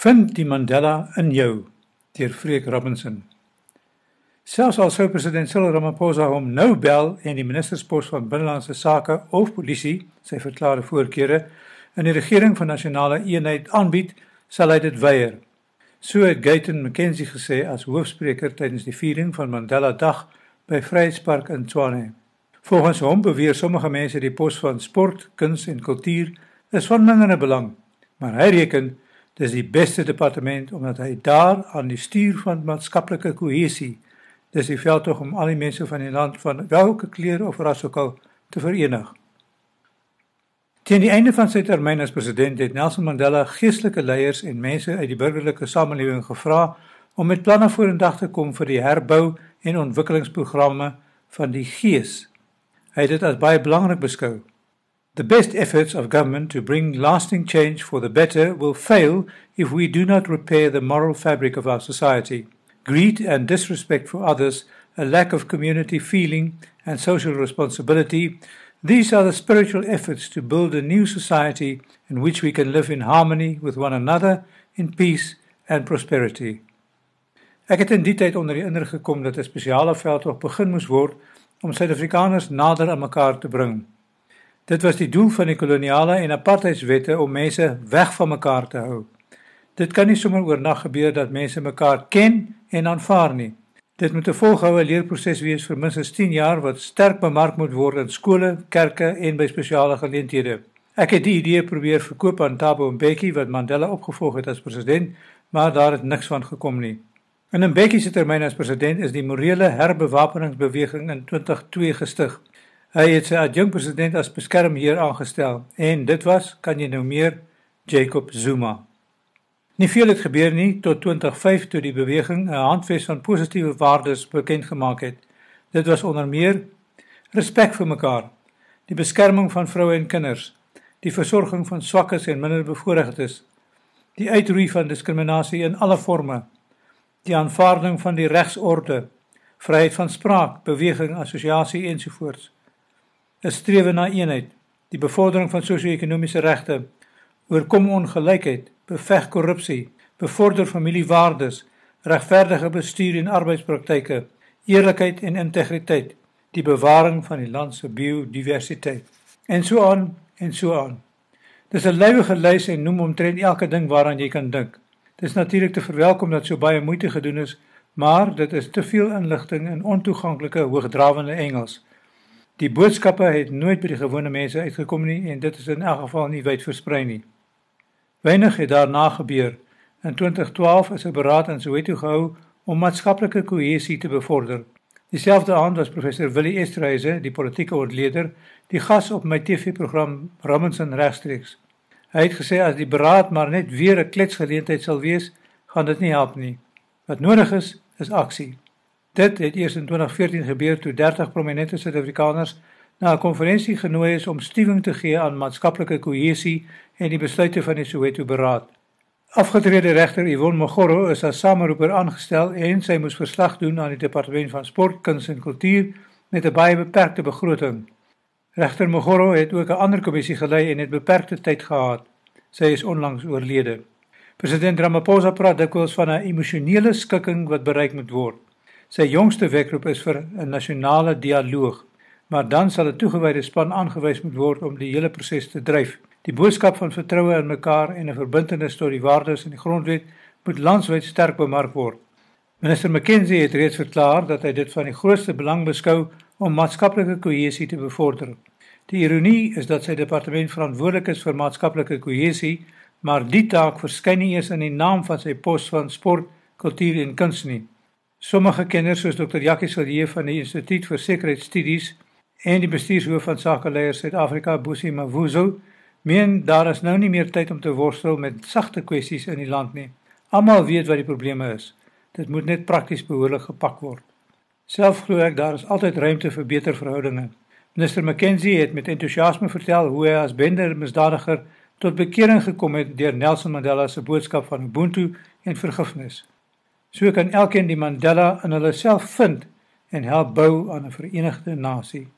Vind die Mandela in jou, deur Freek Robinson. Selfs al sou president Cyril Ramaphosa hom nou bel en die ministerspos van Binnelandse Sake of Polisie, sy verklaarde voorkeure, in die regering van nasionale eenheid aanbied, sal hy dit weier. So het Gayton McKenzie gesê as hoofspreker tydens die viering van Mandela Dag by Vryheidspark in Tshwane. Volgens hom beweer sommige mense die pos van sport, kuns en kultuur is van mindere belang, maar hy reken dis die beste departement omdat hy daar aan die stuur van maatskaplike kohesie, dis die veldtog om al die mense van die land van welke kleur of ras ook al te verenig. Teen die einde van sy termyn as president het Nelson Mandela geestelike leiers en mense uit die burgerlike samelewing gevra om met planne vorendag te kom vir die herbou en ontwikkelingsprogramme van die gees. Hy het dit as baie belangrik beskou. The best efforts of government to bring lasting change for the better will fail if we do not repair the moral fabric of our society. Greed and disrespect for others, a lack of community feeling and social responsibility, these are the spiritual efforts to build a new society in which we can live in harmony with one another, in peace and prosperity. Ek het in die tyd onder die indruk gekom dat 'n spesiale veldtog begin moes word om Suid-Afrikaners nader aan mekaar te bring. Dit was die doel van die koloniale en apartheidswette om mense weg van mekaar te hou. Dit kan nie sommer oornag gebeur dat mense mekaar ken en aanvaar nie. Dit moet 'n volgehoue leerproses wees vir minstens 10 jaar wat sterk bemark moet word in skole, kerke en by spesiale geleenthede. Ek het die idee probeer verkoop aan Thabo Mbeki wat Mandela opgevolg het as president, maar daar het niks van gekom nie. In Mbeki se termyn as president is die morele herbewapeningsbeweging in 2002 gestig. Hy het sy adjunkpresident as beskermheer aangestel en dit was, kan jy nou meer, Jacob Zuma. Nie veel het gebeur nie tot 2005 toe die beweging 'n handves van positiewe waardes bekend gemaak het. Dit was onder meer respek vir mekaar, die beskerming van vroue en kinders, die versorging van swakkes en minderbevoorregtes, die uitroei van diskriminasie in alle forme, die aanvaarding van die regsorde, vryheid van spraak, beweging, assosiasie ensovoorts. 'n strewe na eenheid, die bevordering van sosio-ekonomiese regte, oorkom ongelykheid, beveg korrupsie, bevorder familiewaardes, regverdige bestuur en arbeidspraktyke, eerlikheid en integriteit, die bewaring van die land se biodiversiteit. En so aan en so aan. Dis 'n lywige lys en noem omtrent elke ding waaraan jy kan dink. Dis natuurlik te verwelkom dat so baie moeite gedoen is, maar dit is te veel inligting in ontoeganklike, hoogdrawende Engels. Die boodskappe het nooit by die gewone mense uitgekom nie en dit is in elk geval nie wyd versprei nie. Weinig het daarna gebeur. In 2012 is 'n beraad in Soweto gehou om maatskaplike kohesie te bevorder. Dieselfde aand was professor Willie Esterhuizen, die politieke ontleder, die gas op my TV-program Robinson Regstreeks. Hy het gesê as die beraad maar net weer 'n kletsgeleentheid sal wees, gaan dit nie help nie. Wat nodig is aksie. Dit het eers in 2014 gebeur toe 30 prominente Suid-Afrikaners na 'n konferensie genooi is om stuwing te gee aan maatskaplike kohesie en die besluite van die Soweto beraad. Afgetrede regter Yvonne Mogoro is as sameroeper aangestel en sy moes verslag doen aan die departement van sport, kuns en kultuur met 'n baie beperkte begroting. Regter Mogoro het ook 'n ander kommissie gelei en het beperkte tyd gehad. Sy is onlangs oorlede. President Ramaphosa praat dikwels van 'n emosionele skikking wat bereik moet word. Sy jongste wekroep is vir 'n nasionale dialoog, maar dan sal 'n toegewyde span aangewys moet word om die hele proses te dryf. Die boodskap van vertroue in mekaar en 'n verbintenis tot die waardes in die grondwet moet landwyd sterk bemark word. Minister McKenzie het reeds verklaar dat hy dit van die grootste belang beskou om maatskaplike kohesie te bevorder. Die ironie is dat sy departement verantwoordelik is vir maatskaplike kohesie, maar die taak verskyn nie eers in die naam van sy pos van sport, kultuur en kuns nie. Sommige kenners soos Dr. Jackie Silje van die Instituut vir Sekuriteitsstudies en die bestuurshoof van Sakeleiers Suid-Afrika, Busi Mavuzo, meen daar is nou nie meer tyd om te worstel met sagte kwessies in die land nie. Almal weet wat die probleme is. Dit moet net prakties behoorlik gepak word. Self glo ek daar is altyd ruimte vir beter verhoudinge. Minister McKenzie het met entoesiasme vertel hoe hy as bendemisdadiger tot bekering gekom het deur Nelson Mandela se boodskap van Ubuntu en vergifnis. So kan elkeen die Mandela in hulle self vind en help bou aan 'n verenigde nasie.